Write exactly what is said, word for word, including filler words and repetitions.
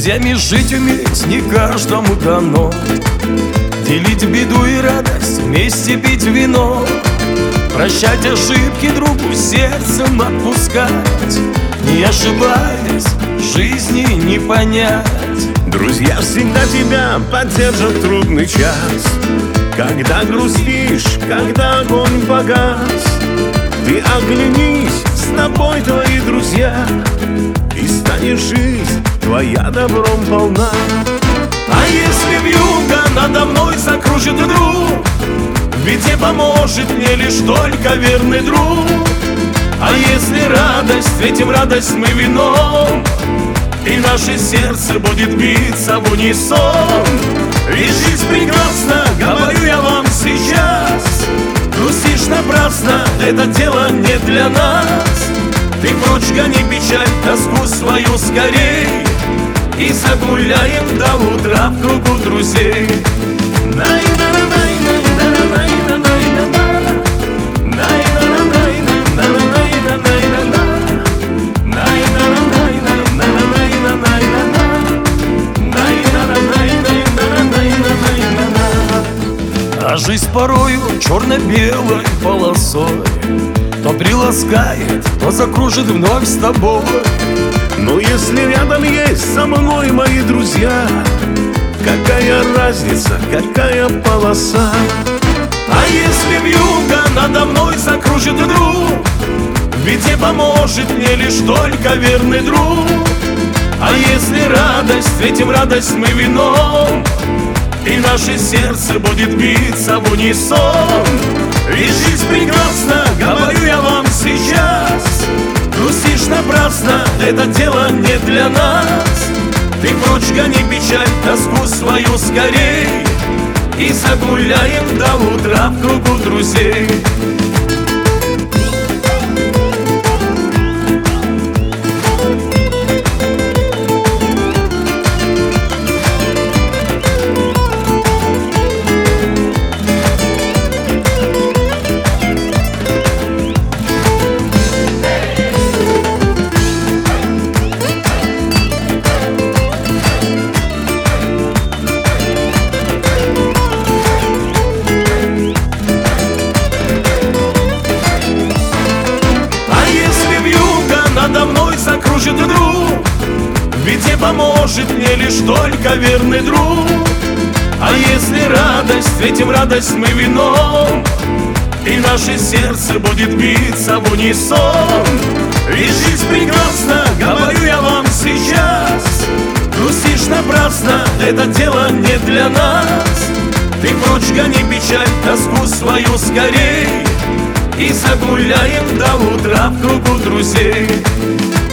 друзьями жить уметь не каждому дано. Делить беду и радость, вместе пить вино, прощать ошибки другу, сердцем отпускать. Не ошибаясь, жизни не понять. Друзья всегда тебя поддержат в трудный час. Когда грустишь, когда огонь погас, ты оглянись, с тобой твои друзья, и станет жизнь твоя добром полна. А если вьюга надо мной закружит друг, в беде поможет мне лишь только верный друг. А если радость, встретим радость мы вином, и наше сердце будет биться в унисон. Ведь жизнь прекрасна, говорю я вам сейчас. Грустишь напрасно, это дело не для нас. Ты прочь гони печаль, тоску свою скорей, и загуляем до утра в кругу друзей. А жизнь порою черно-белой полосой то приласкает, то закружит вновь с тобой. Но если рядом есть со мной мои друзья, какая разница, какая полоса? А если вьюга надо мной закружит друг, в беде поможет мне лишь только верный друг. А если радость, встретим радость мы вином, и наше сердце будет биться в унисон. Ведь жизнь прекрасна, говорю я вам сейчас. Грустишь напрасно, это дело не для нас. Ты прочь гони печаль, тоску свою скорей, и загуляем до утра в кругу друзей. Надо мной закружит друг, в беде поможет мне лишь только верный друг. А если радость, встретим радость мы вином, и наше сердце будет биться в унисон. Ведь жизнь прекрасна, говорю я вам сейчас. Грустишь напрасно, это дело не для нас. Ты прочь гони печаль, тоску свою скорей, и загуляем до утра в кругу друзей.